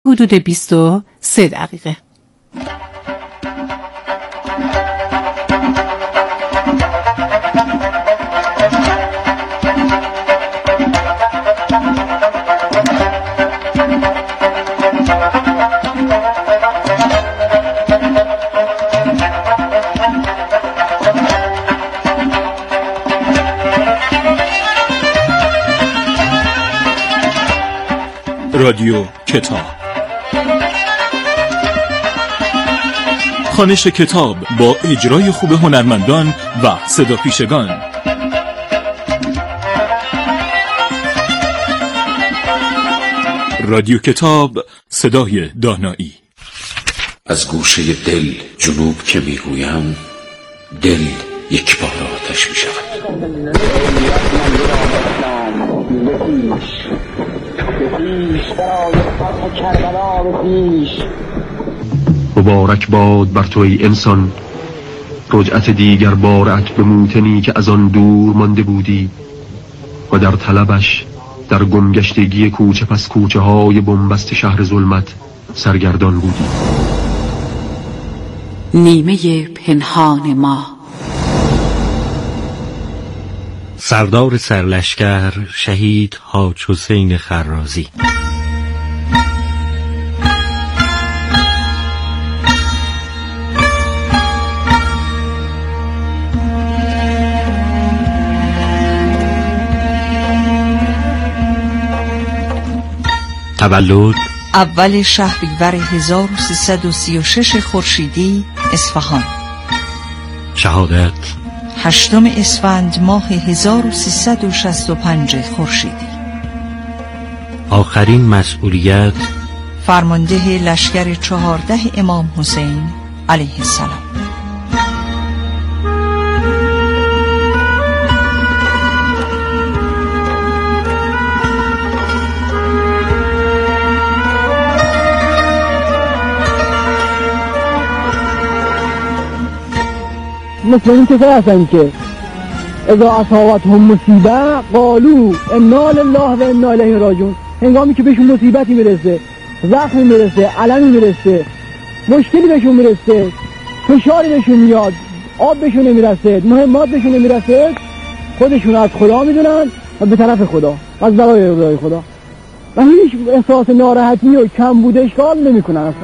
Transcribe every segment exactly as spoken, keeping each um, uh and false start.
حدود بیست و سه دقیقه. رادیو کتاب، خوانش کتاب با اجرای خوب هنرمندان و صدا پیشگان. رادیو کتاب، صدای دانایی. از گوشه دل جنوب که میگویم، دل یک بار آتش می شود. مبارک باد بر تو ای انسان، رجعت دیگر بارت به موطنی که از آن دور مانده بودی و در طلبش در گمگشتگی کوچه پس کوچه های بنبست شهر ظلمت سرگردان بودی. نیمه پنهان ما. سردار سرلشکر شهید حاج حسین خرازی. تولد اول شهریور هزار و سیصد و سی و شش خورشیدی، اصفهان. شهادت هشتم اسفند ماه هزار و سیصد و شصت و پنج خورشیدی. آخرین مسئولیت فرمانده لشکر چهارده امام حسین علیه السلام. مثل این کسا هستن که اذا اصابتهم مصیبه قالوا انا لله و انا الیه راجعون. هنگامی که بهشون مصیبتی میرسه، زخمی میرسه، علمی میرسه، مشکلی بهشون میرسه، فشاری بهشون میاد، آب بهشون نمیرسه، مهمات بهشون نمیرسه، خودشون از خدا میدونن و به طرف خدا، از برای رضای خدا، و هیچ احساس ناراحتی و کم بود اشکال نمیکنن اصلا.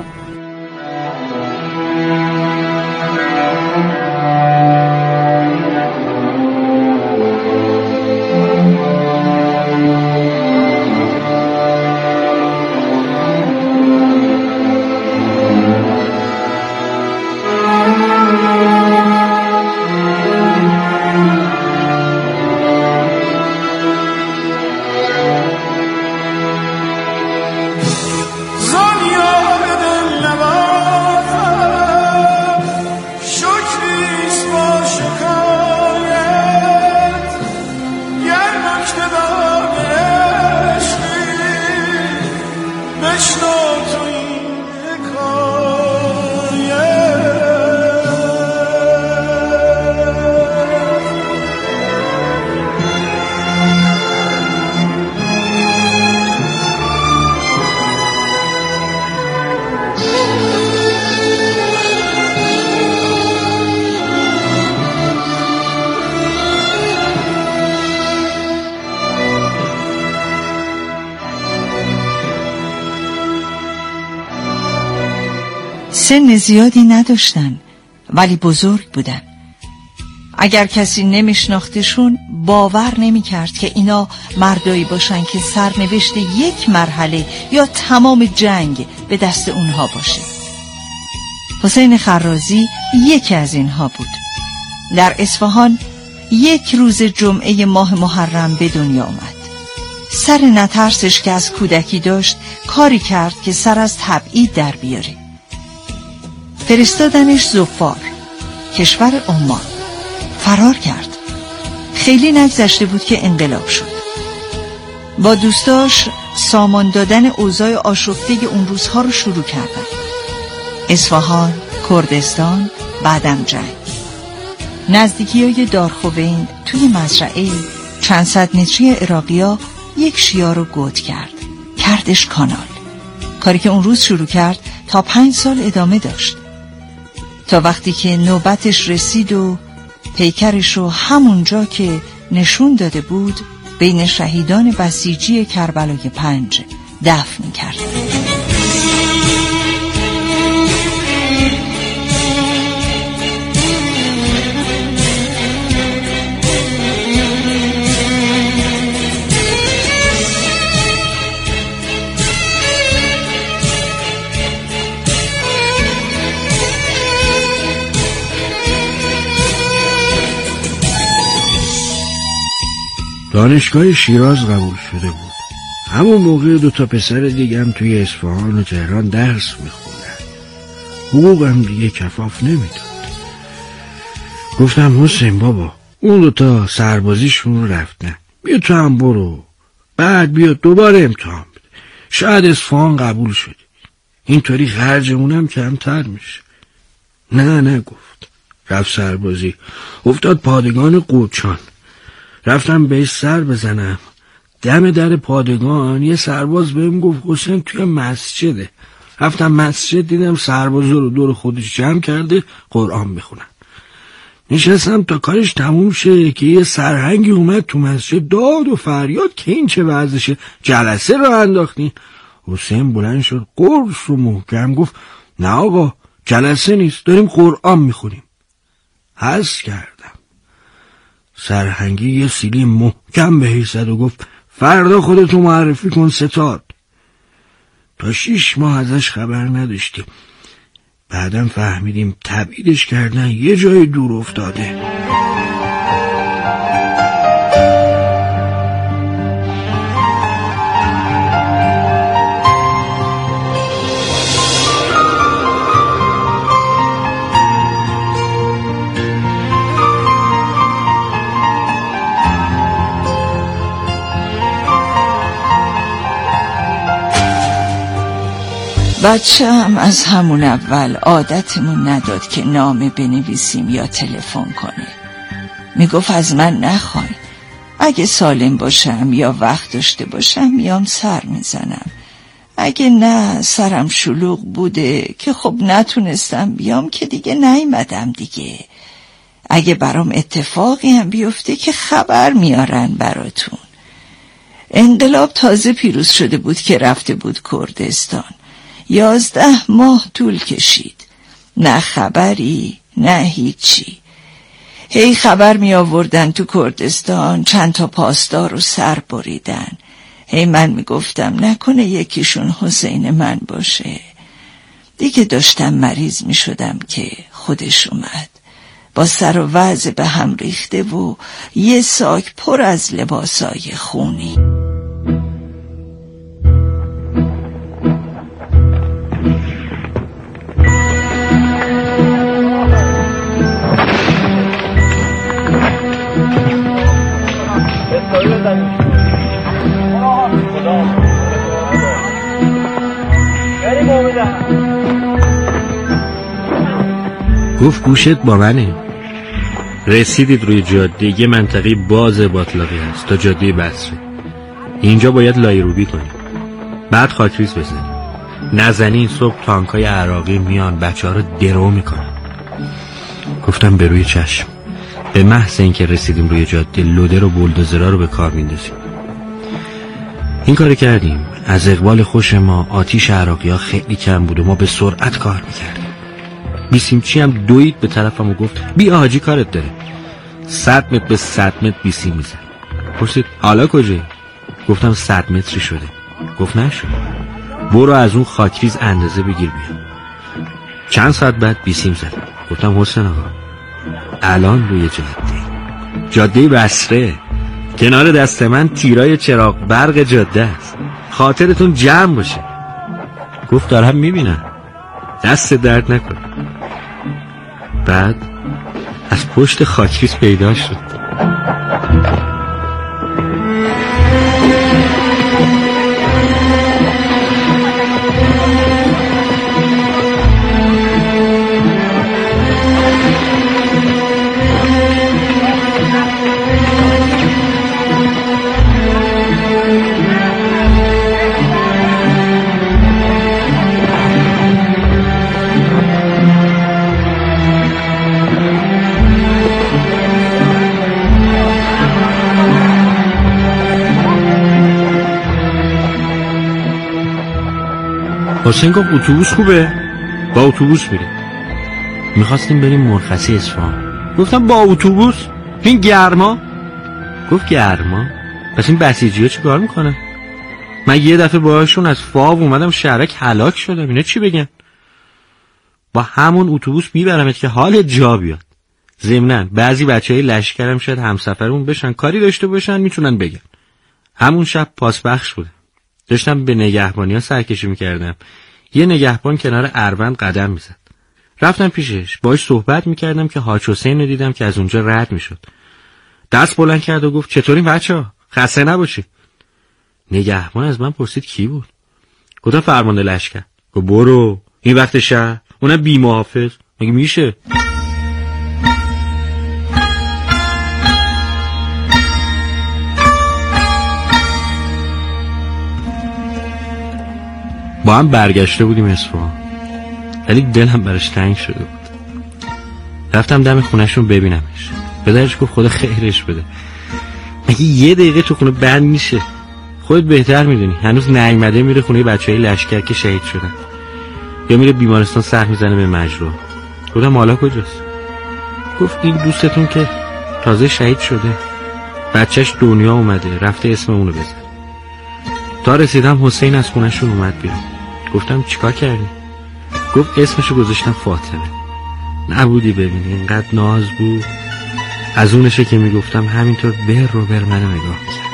سن زیادی نداشتن ولی بزرگ بودن. اگر کسی نمیشناختشون باور نمیکرد که اینا مردایی باشن که سرنوشت یک مرحله یا تمام جنگ به دست اونها باشه. حسین خرازی یکی از اینها بود. در اصفهان یک روز جمعه ماه محرم به دنیا آمد. سر نترسش که از کودکی داشت کاری کرد که سر از تبعید در بیاره. فرستادنش ظفار، کشور عمان. فرار کرد. خیلی نگذشته بود که انقلاب شد. با دوستاش سامان دادن اوضاع آشفته اون روزها رو شروع کردن. اصفهان، کردستان، بعدم جنگ. نزدیکی‌های دارخوین توی مزرعه چند صد متری عراقی‌ها یک شیار رو گود کرد. کردش کانال. کاری که اون روز شروع کرد تا پنج سال ادامه داشت، تا وقتی که نوبتش رسید و پیکرش رو همونجا که نشون داده بود بین شهیدان بسیجی کربلای پنج دفن کرد. دانشگاه شیراز قبول شده بود. همون موقع دو تا پسر دیگه هم توی اصفهان و تهران درس میخوندن. حقوقم دیگه کفاف نمیداد. گفتم حسین بابا اون دو تا سربازیشون رو رفتن، بیا تو هم برو، بعد بیا دوباره امتحان بده، شاید اصفهان قبول شدی، اینطوری خرجمونم کمتر میشه. نه نه گفت. رفت سربازی، افتاد پادگان قوچان. رفتم بهش سر بزنم، دم در پادگان یه سرباز بهم گفت حسین توی مسجده. رفتم مسجد، دیدم سربازا رو دور خودش جمع کرده قرآن بخونن. نشستم تا کارش تموم شه که یه سرهنگی اومد تو مسجد داد و فریاد که این چه وضعشه، جلسه رو انداختین. حسین بلند شد قرص رو محکم گفت نه آقا جلسه نیست، داریم قرآن میخونیم. حس کردم. سرهنگی یه سیلی محکم بهش زد و گفت فردا خودتو معرفی کن ستاد. تا شیش ماه ازش خبر نداشتیم. بعدم فهمیدیم تبعیدش کردن یه جای دور افتاده. بچه هم از همون اول عادتمون نداد که نامه بنویسیم یا تلفن کنه. میگفت از من نخواین، اگه سالم باشم یا وقت داشته باشم میام سر میزنم، اگه نه سرم شلوغ بوده که خب نتونستم بیام که دیگه نیومدم دیگه. اگه برام اتفاقی هم بیفته که خبر میارن براتون. انقلاب تازه پیروز شده بود که رفته بود کردستان. یازده ماه طول کشید، نه خبری نه هیچی. هی خبر می آوردن تو کردستان چند تا پاسدار رو سر بریدن. هی من می گفتم نکنه یکیشون حسین من باشه. دیگه داشتم مریض می شدم که خودش اومد، با سر و وضع به هم ریخته و یه ساک پر از لباسای خونی. گفت گوشت با منه. رسیدید روی جاده، یه منطقه باز باطلاقی هست تا جاده بصره. اینجا باید لایروبی کنیم، بعد خاکریز بزنیم. نزنین صبح تانکای عراقی میان بچه ها رو درو میکنن. گفتم به روی چشم. به محض اینکه رسیدیم روی جاده لودر و بولدوزرها رو به کار میندازیم. این کار کردیم. از اقبال خوش ما آتیش عراقی ها خیلی کم بود و ما به سرعت کار میکردیم. بیسیمچی هم دوید به طرفم و گفت بیا حاجی کارت داره. صد متر به صد متر بیسیم میزن. پرسید حالا کجایی؟ گفتم صد متری شده. گفت نشد، برو از اون خاکریز اندازه بگیر بیا. چند ساعت بعد بیسیم زد. گفتم حسین آقا الان روی جاده جاده بصره، کنار دست من تیرای چراغ برق جاده است، خاطرتون جمع باشه. گفت دارم میبینم، دست درد نکن. بعد از پشت خاکریز پیدا شد. حسین گفت اتوبوس خوبه؟ با اتوبوس میریم. میخواستیم بریم مرخصی اصفهان. گفتم با اتوبوس؟ این گرما؟ گفت گرما؟ پس این بسیجی ها چی کار میکنن؟ من یه دفعه باهاشون از فاو اومدم شهرک هلاک شدم، اینا چی بگن؟ با همون اتوبوس میبرمت که حال جا بیاد. ضمناً بعضی بچهای لشکرم شاید همسفرمون بشن، کاری داشته باشن میتونن بگن. همون شب پاسبخش بوده، داشتم به نگهبانی ها سرکشی میکردم. یه نگهبان کنار اروند قدم میزد. رفتم پیشش، باهاش صحبت میکردم که حاج حسین رو دیدم که از اونجا رد میشد. دست بلند کرد و گفت چطورین بچه‌ها؟ خسته نباشی. نگهبان از من پرسید کی بود؟ گفتم فرمانده لشکر. گفت برو این وقت شهر، اونم بی محافظ، مگه میشه؟ با هم برگشته بودیم اصفهان، ولی دلم براش تنگ شده بود. رفتم دم خونهشون ببینمش. پدرش گفت خدا خیرش بده. مگه یه دقیقه تو خونه بند میشه؟ خودت بهتر میدونی، هنوز نیامده میره خونه بچهای لشکر که شهید شدن، یا میره بیمارستان سر میزنه به مجروح. گفتم حالا کجاست؟ گفت این دوستتون که تازه شهید شده، بچهش دنیا اومده، رفته اسم اونو بزن. تا رسیدم حسین از خونهشون اومد بیرون. گفتم چیکار کردی؟ گفت اسمشو گذاشتم فاطمه. نبودی ببینی اینقدر ناز بود. از اونشه که میگفتم همینطور بر رو بر منو نگاه کرد.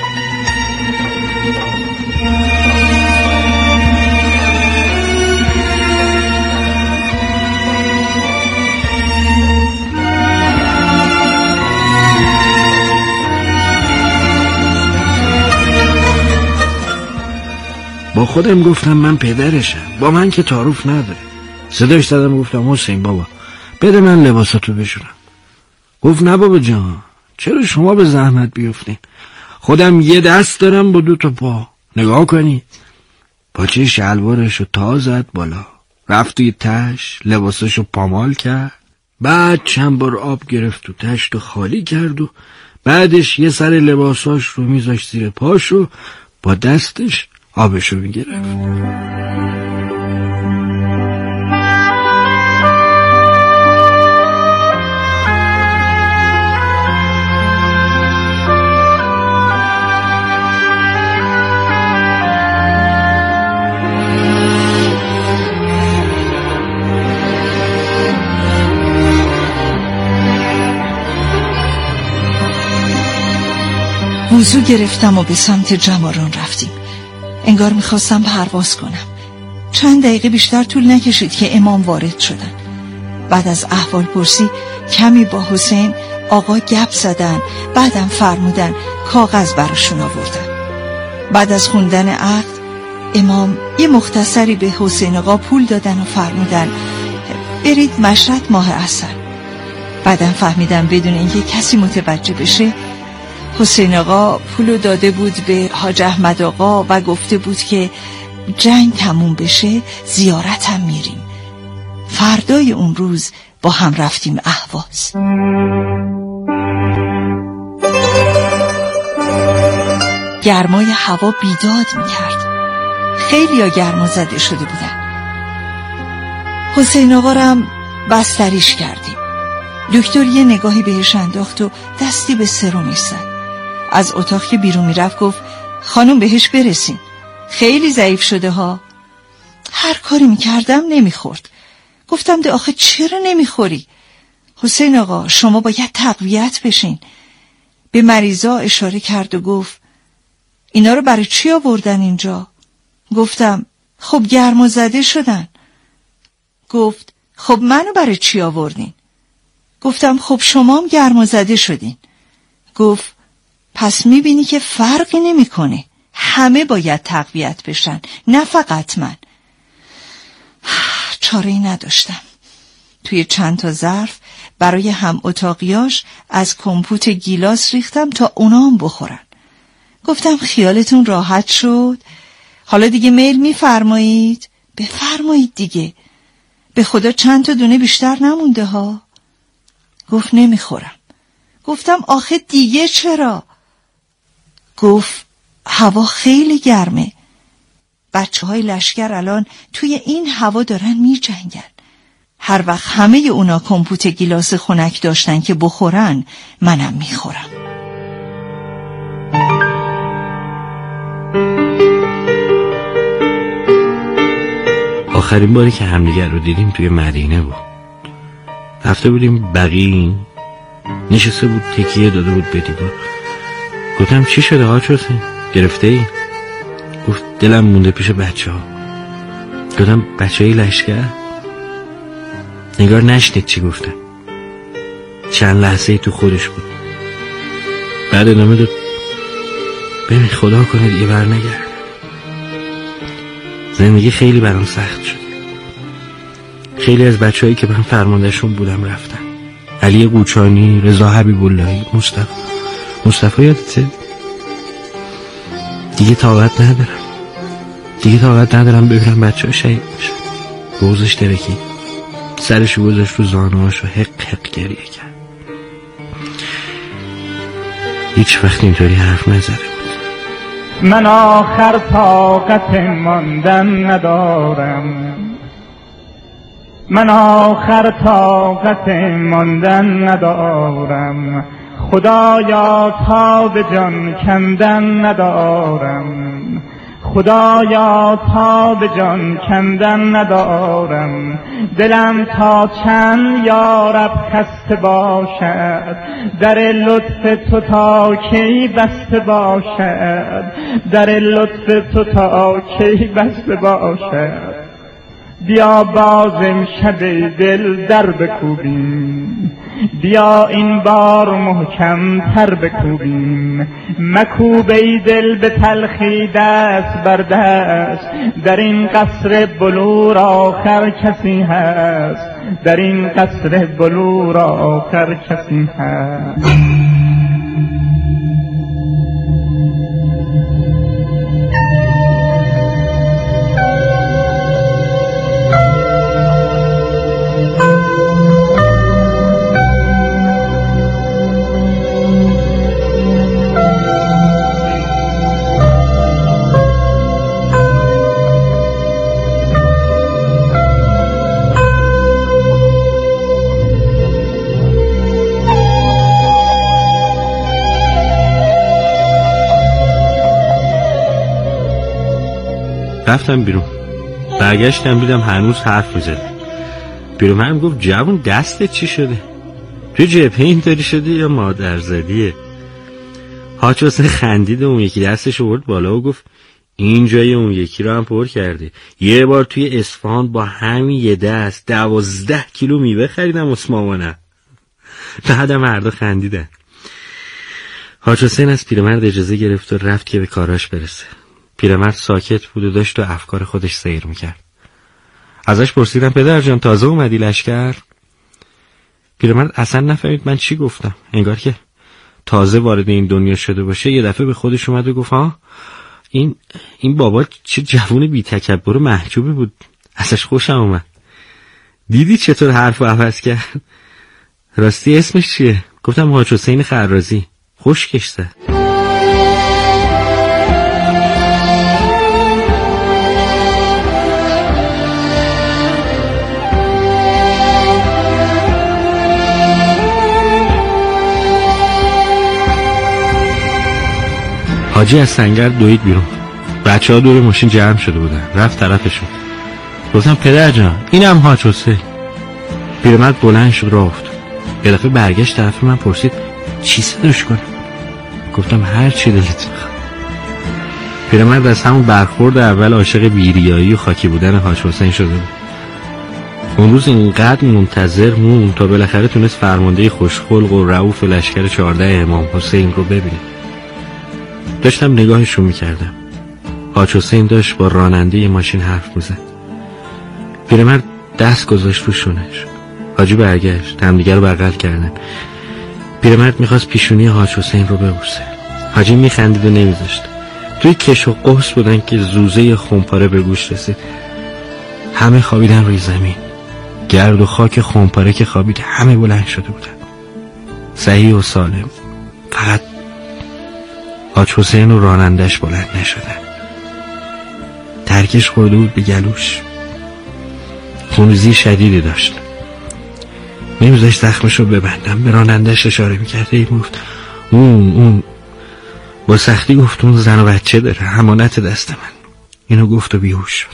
با خودم گفتم من پدرشم، با من که تعارف نداره. صداش زدم گفتم حسین بابا بده من لباساتو بشورم. گفت نه بابا جان، چرا شما به زحمت بیفتین؟ خودم یه دست دارم با دو تا پا. نگاه کنی پاچه شلوارشو تا زد بالا، رفت توی تش، لباساشو پامال کرد، بعد چند بار آب گرفت تو تشت و خالی کرد و بعدش یه سر لباساش رو میذاشت زیر پاشو، با دستش آبشو میگرفت. وضو گرفتم و به سمت جماران رفتیم. انگار میخواستم پرواز کنم. چند دقیقه بیشتر طول نکشید که امام وارد شدن. بعد از احوال پرسی کمی با حسین آقا گپ زدن، بعدم فرمودن کاغذ براشون آوردن. بعد از خوندن عقد امام یه مختصری به حسین آقا پول دادن و فرمودن برید مشرط ماه عسل. بعدم فهمیدم بدون اینکه کسی متوجه بشه حسین آقا پولو داده بود به حاج احمد آقا و گفته بود که جنگ تموم بشه زیارتم میریم. فردای اون روز با هم رفتیم اهواز. گرمای هوا بیداد میکرد. خیلی ها گرما زده شده بودن. حسین آقا رم بستریش کردیم. دکتر یه نگاهی بهش انداخت و دستی به سرمش زد. از اتاق که بیرون میرفت گفت خانم بهش برسین، خیلی ضعیف شده ها. هر کاری میکردم نمیخورد. گفتم ده آخه چرا نمیخوری؟ حسین آقا شما باید تقویت بشین. به مریضا اشاره کرد و گفت اینا رو برای چی آوردن اینجا؟ گفتم خب گرما زده شدن. گفت خب منو برای چی آوردین؟ گفتم خب شما هم گرما زده شدین. گفت پس میبینی که فرقی نمیکنه، همه باید تقویت بشن، نه فقط من. چاره‌ای نداشتم. توی چند تا ظرف برای هم اتاقیاش از کمپوت گیلاس ریختم تا اونا هم بخورن. گفتم خیالتون راحت شد؟ حالا دیگه میل میفرمایید؟ بفرمایید دیگه. به خدا چند تا دونه بیشتر نمونده ها. گفت نمیخورم. گفتم آخه دیگه چرا؟ گفت هوا خیلی گرمه. بچه های لشکر الان توی این هوا دارن می جنگن. هر وقت همه اونا کمپوت گیلاس خنک داشتن که بخورن، منم می خورم. آخرین باری که همدیگر رو دیدیم توی مدینه بود. رفته بودیم بقیع، نشسته بود تکیه داده بود به دیوار. گفتم چی شده حاج حسین؟ گرفته ای؟ گفت دلم مونده پیش بچه ها. گفتم بچه های لشکر؟ نگار نشنید چی گفتم. چند لحظه تو خودش بود. بعد ادامه داد ببین خدا کنه دیگه بر نگرد. زندگی خیلی برام سخت شد. خیلی از بچه هایی که من فرماندهشون بودم رفتن. علی قوچانی، رضا حبیب اللهی، مصطفی مصطفی یادته؟ دیگه طاقت ندارم. دیگه طاقت ندارم ببینم بچه ها شهید میشن. روزش درکی سرشو گذاشت رو زانوهاش و حق حق گریه کرد. هیچ وقت اینطوری حرف نزده بود. من آخر طاقت ماندن ندارم. من آخر طاقت ماندن ندارم. خدایا تا به جان کندن ندارم. خدایا تا به جان کندن ندارم. دلم تا چند یارب خسته باشد. در لطف تو تا کی بسته باشد. در لطف تو تا کی بسته باشد. بیا باز امشب دل در بکوبیم. بیا این بار محکم تر بکوبیم. مکوب ای دل به تلخی دست بر دست. در این قصر بلور آخر کسی هست. در این قصر بلور آخر کسی هست. رفتم بیرون. برگشتم دیدم هنوز حرف میزد. پیرمردم گفت جوون دستت چی شده؟ تو جبهه اینطوری شده یا مادر زدیه؟ حاج حسین خندید و اون یکی دستش آورد بالا و گفت این جای اون یکی رو هم پر کرده. یه بار توی اصفهان با همین یه دست دوازده کیلو میوه خریدم واسه مامانم. بعدم هر دو خندیدن. حاج حسین از پیرمرد اجازه گرفت و رفت که به کاراش برسه. پیرمرد ساکت بود و داشت تو افکار خودش سیر میکرد. ازش پرسیدم پدر جان تازه اومدی لشکر؟ پیرمرد اصلا نفهمید من چی گفتم. انگار که تازه وارد این دنیا شده باشه. یه دفعه به خودش اومد و گفت ها این این بابا چه جوون بی تکبر و محجوبی بود. ازش خوشم اومد. دیدی چطور حرفو عوض کرد؟ راستی اسمش چیه؟ گفتم حاج حسین خرازی. خوشگش زد. حاجی از سنگر دوید بیرون. بچه ها دور ماشین جمع شده بودن. رفت طرفشون. گفتم پدر جان اینم حاج حسین. پیرمرد بلند شد راه افتاد. یه دفعه برگشت طرف من پرسید چی صداش کنم؟ گفتم هر چی دلت بخواد. پیرمرد از همون برخورد اول عاشق بیریایی و خاکی بودن حاج حسین شده بود. اون روز اینقدر منتظر مون تا بالاخره تونست فرمانده خوشخلق و رؤوف لشکر چهارده امام حسین رو ببینه. داشتم نگاهشو میکردم. حاج حسین داشت با راننده ماشین حرف میزد. پیرمرد دست گذاشت رو شونش. حاجی برگشت. همدیگه رو بغل کردن. پیرمرد میخواست پیشونی حاج حسین رو ببوسه. حاجی میخندید و نمیذاشت. توی کش و قوس بودن که زوزه خمپاره به گوش رسید. همه خوابیدن روی زمین. گرد و خاک خمپاره که خوابید همه بلند شده بودن. صحیح و سالم. فقط حاج حسین و رانندش بلند نشدن. سرکش خورده بود به گلوش. خونریزی شدیدی داشت. نمیذاشت زخمشو ببندم. به رانندش اشاره میکرد. ای گفت اون اون با سختی گفت اون زن و بچه داره، امانت دست من. اینو گفت و بیهوش شد.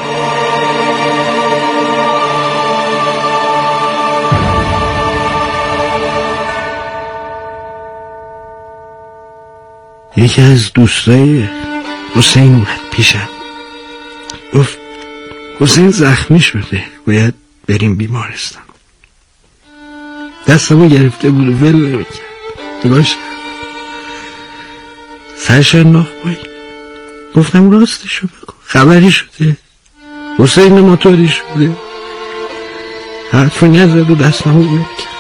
یکی از دوستای حسین اومد پیشم. گفت حسین زخمی شده، باید بریم بیمارستان. دستمو گرفته بود و ول نمی‌کرد. نگاهش سرش انداخت پایین. گفتم راستشو بگو، خبری شده؟ حسین موتوری شده؟ حرفو نزد و دستمو ول کرد.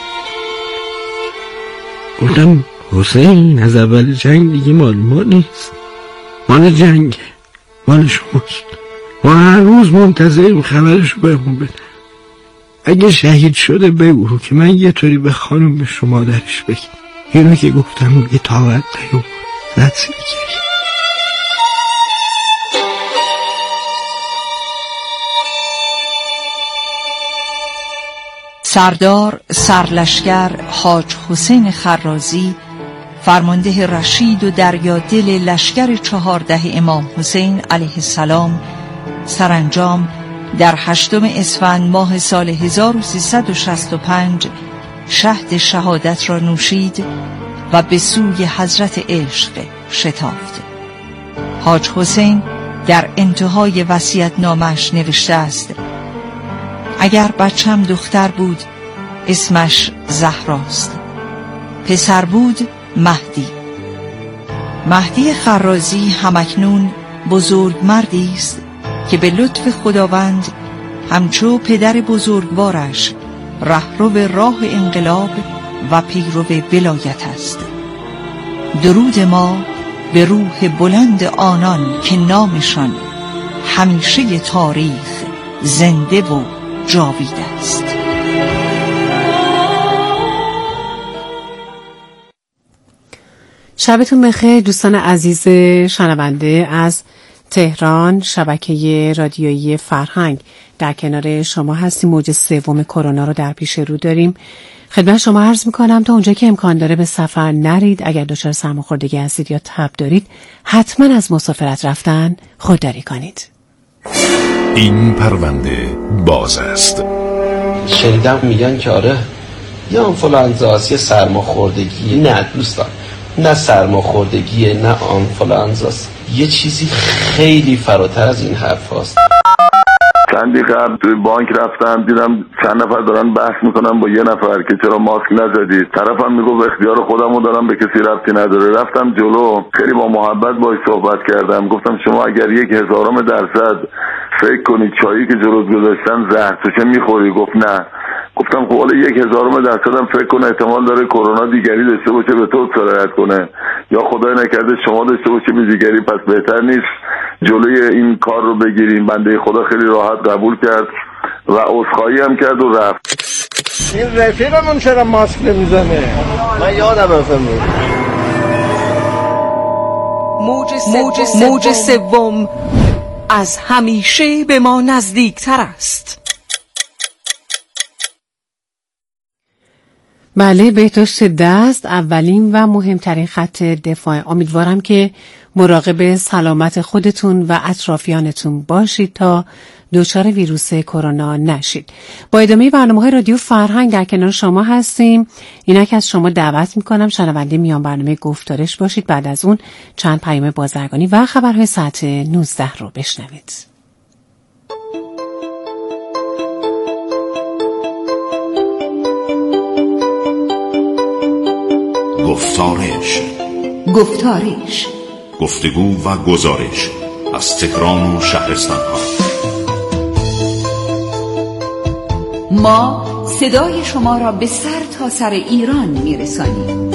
گفتم حسین از اول جنگ دیگه مال ما نیست، مال جنگه، مال شماست. ما هر روز منتظریم خبرشو بهمون بده. اگه شهید شده بگو که من یه طوری به خانم به شما درش بگم. اینو که گفتم یه طاقت دیو زد سیگری. سردار سرلشکر حاج حسین خرازی، فرمانده رشید و دریادل لشکر چهارده امام حسین علیه السلام، سرانجام در هشتم اسفند ماه سال هزار و سیصد و شصت و پنج شهد شهادت را نوشید و به سوی حضرت عشق شتافت. حاج حسین در انتهای وصیت‌نامه‌اش نوشته است: اگر بچم دختر بود اسمش زهراست، پسر بود مهدی. مهدی خرازی همکنون بزرگ مردی است که به لطف خداوند همچو پدر بزرگوارش رهرو راه انقلاب و پیرو ولایت است. درود ما به روح بلند آنان که نامشان همیشه تاریخ زنده و جاوید است. شبتون بخیر دوستان عزیز شنونده از تهران. شبکه رادیویی فرهنگ در کنار شما هستیم. موج سوم کرونا رو در پیش رو داریم. خدمت شما عرض میکنم تا اونجا که امکان داره به سفر نرید. اگر دچار سرماخوردگی هستید یا تب دارید حتما از مسافرت رفتن خودداری کنید. این پرونده باز است. شنیدم میگن که آره یه آنفولانزا است، یه سرماخوردگی. نه دوستان، نه سرماخوردگیه نه آنفولانزاست، یه چیزی خیلی فراتر از این حرف هاست. چندی قبل توی بانک رفتم دیدم چند نفر دارن بحث میکنن با یه نفر که چرا ماسک نزدید. طرفم میگه اختیار خودمو دارم، به کسی ربطی نداره. رفتم جلو، خیلی با محبت باهاش صحبت کردم. گفتم شما اگر یک هزارم درصد فکر کنید چایی که جلوت گذاشتن زهرچه میخوری؟ گفت نه. گفتم خب حالا یک هزارم درصد هم فکر کنه احتمال داره کرونا دیگری داشته باشه به تو سرایت کنه، یا خدای نکرده شما داشته باشه به دیگری، پس بهتر نیست جلوی این کار رو بگیریم. بنده خدا خیلی راحت قبول کرد و عذرخواهی هم کرد و رفت. این رفیقمون چرا ماسک نمیزنه؟ من یادم رفتم. موج سوم از همیشه به ما نزدیکتر است. بله، بهداشت دست اولین و مهمترین خط دفاع. امیدوارم که مراقب سلامت خودتون و اطرافیانتون باشید تا دچار ویروس کرونا نشید. با ادامه برنامه‌های رادیو فرهنگ در کنار شما هستیم. اینک از شما دعوت میکنم شنونده میان برنامه گفتارش باشید. بعد از اون چند پیام بازرگانی و خبرهای ساعت نوزده رو بشنوید. گفتارش گفتارش گفتگو و گزارش از تهران و شهرستان ها. ما صدای شما را به سر تا سر ایران میرسانیم.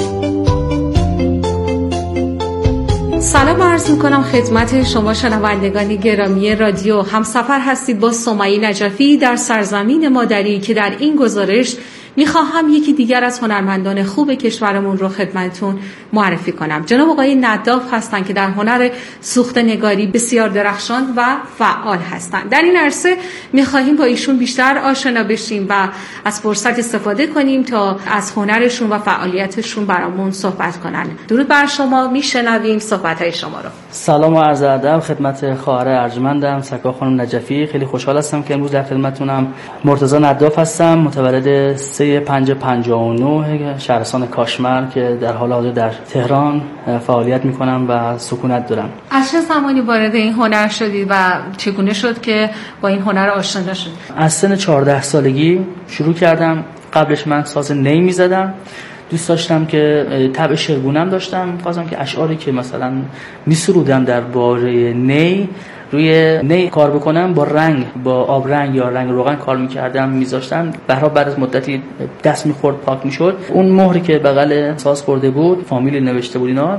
سلام عرض میکنم خدمت شما شنوندگان گرامی رادیو. همسفر هستید با سمیه نجفی در سرزمین مادری که در این گزارش میخواهم یکی دیگر از هنرمندان خوب کشورمون رو خدمتتون معرفی کنم. جناب آقای نداف هستند که در هنر سوخته نگاری بسیار درخشان و فعال هستند. در این عرصه میخواهیم با ایشون بیشتر آشنا بشیم و از فرصت استفاده کنیم تا از هنرشون و فعالیتشون برامون صحبت کنن. درود بر شما، میشنویم صحبت‌های شما رو. سلام و عرض ادب خدمت خواهر ارجمندم سکا خانم نجفی. خیلی خوشحال هستم که امروز در خدمتتونم. مرتضی نداف هستم، متولد سه پنج پنجاه و نه شهرستان کاشمر که در حال حاضر در تهران فعالیت میکنم و سکونت دارم. از چه زمانی وارد این هنر شدید و چگونه شد که با این هنر آشنا شدید؟ از سن چهارده سالگی شروع کردم. قبلش من ساز نی میزدم، دوست داشتم که طبع شعرگونم داشتم، خواستم که اشعاری که مثلا میسرودم در باره نی روی نی کار بکنم، با رنگ، با آب رنگ یا رنگ روغن کار میکردم میذاشتم. برها بعد از مدتی دست میخورد پاک میشد. اون مهری که بغل ساز خورده بود فامیل نوشته بود اینا،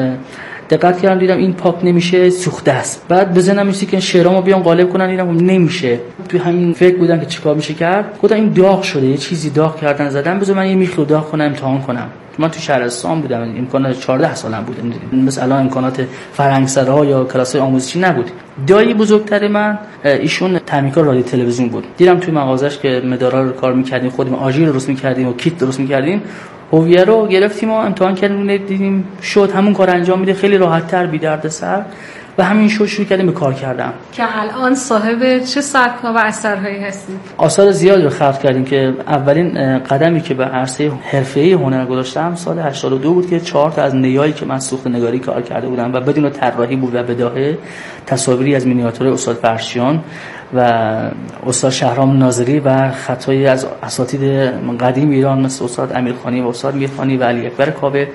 دقت کردم دیدم این پاک نمیشه، سوخته است. بعد بزنم میسی که شعرامو بیام قالب کنن، دیدم نمیشه. توی همین فکر بودم که چیکار میشه کرد. گفتم این داغ شده، یه چیزی داغ کردن زدم، بذار من یه میخ داغ کنم امتحان کنم. من تو شهرستان بودم، امکانات چهارده سالم بود، مثل الان امکانات فرهنگسرا یا کلاسای آموزشی نبود. دایی بزرگتر من ایشون تهمیه‌کار رادیو تلویزیون بود. دیدم توی مغازش که مدارا رو کار می‌کردیم، خودمون آژیر درست می‌کردیم و کیت درست می‌کردیم. هویه رو گرفتیم و امتحان کردیم، دیدیم شد همون کار انجام میده، خیلی راحت‌تر، بی دردسر، و همین شو شروع کردیم به کار کردم. که الان صاحب چه سبک‌ها و اثرهایی هستید؟ آثار زیادی رو خلق کردیم که اولین قدمی که به عرصه حرفه‌ای هنر گذاشتم سال هشتاد و دو بود که چهار تا از نیایی که من سوخت نگاری کار کرده بودم و بدون طراحی بود و بداهه، تصاویری از مینیاتور استاد فرشیان و استاد شهرام ناظری و خطایی از اساتید قدیم ایران مثل استاد امیرخانی و استاد میرخانی و علی اکبر کاوه،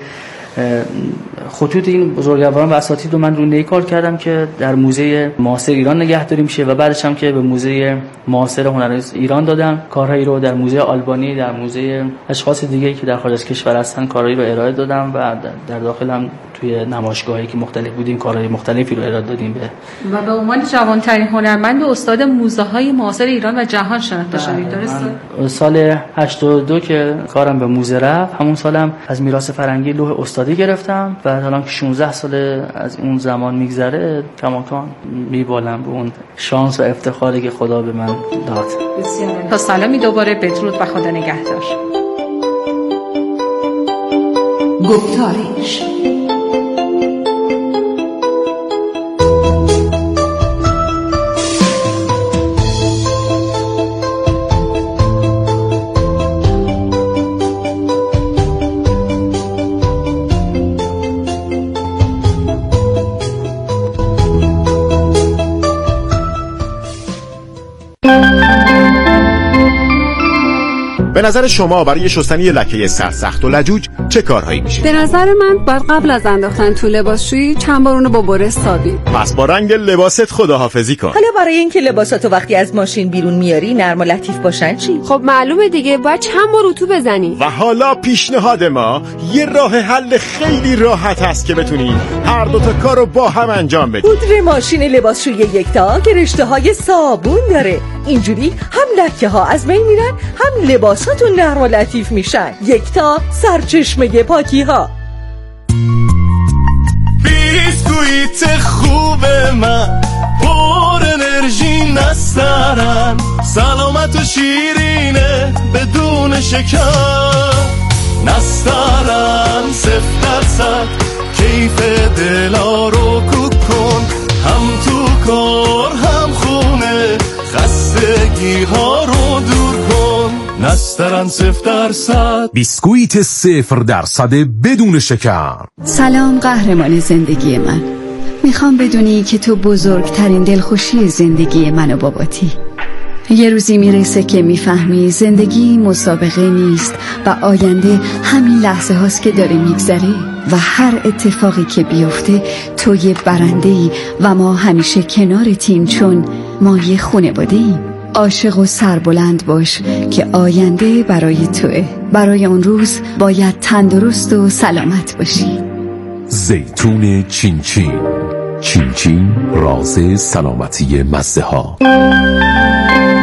خطوط این بزرگواران و اساتید رو من روی نی کار کردم که در موزه معاصر ایران نگهداری میشه و بعدش هم که به موزه معاصر هنر ایران دادم. کارهایی رو در موزه آلبانی، در موزه اشخاص دیگه‌ای که در خارج از کشور هستن کارهایی رو ارائه دادم و در داخل هم توی نمایشگاهایی که مختلف بودیم کارهای مختلفی رو ارائه دادیم به و به عنوان جوان‌ترین هنرمند استاد موزه‌های معاصر ایران و جهان شناخته شدید. درسته؟ سال هشتاد و دو که کارم به موزه رفت، همون سالم از میراث فرنگی لوح استادی گرفتم و الان که شانزده سال از اون زمان میگذره کماکان میبالم به اون شانس و افتخاری که خدا به من داد. بسیار تا سلامی دوباره، بدرود و خدا نگهدار. گفتارش به نظر شما برای شستن یه لکه سرسخت و لجوج چه کارهایی میشه؟ به نظر من باید قبل از انداختن تو لباسشویی چند بار اونو با بره سابید. پس با رنگ لباست خداحافظی کن. حالا برای اینکه لباساتو وقتی از ماشین بیرون میاری نرم و لطیف باشن چی؟ خب معلومه دیگه، باید چند بار اتو بزنی. و حالا پیشنهاد ما یه راه حل خیلی راحت هست که بتونی هر دو تا کارو با هم انجام بدی. پودر ماشین لباسشویی یکتا که رشته های صابون داره، اینجوری هم لکه ها از بین میرن هم لباساتون نرم و لطیف میشن. یکتا، سرچشمه پاکی ها. بیسکویت خوب من پر انرژی نسترن، سلامت و شیرینه بدون شکر، نسترن صفر درصد کیف دلا رو کوک کن، هم تو کار هم خونه خستگی ها رو دور کن، نسترن صفر درصد. بیسکویت صفر درصد بدون شکر. سلام قهرمان زندگی من، میخوام بدونی که تو بزرگترین دلخوشی زندگی من و باباتی. یه روزی میرسه که میفهمی زندگی مسابقه نیست و آینده همین لحظه هاست که داره میگذره و هر اتفاقی که بیفته تو یه برنده‌ای و ما همیشه کنارتیم چون ما یه خانواده‌ایم. عاشق و سربلند باش که آینده برای توئه. برای اون روز باید تندرست و سلامت باشی. زیتون چین چین، چین چین راز سلامتی مزه ها.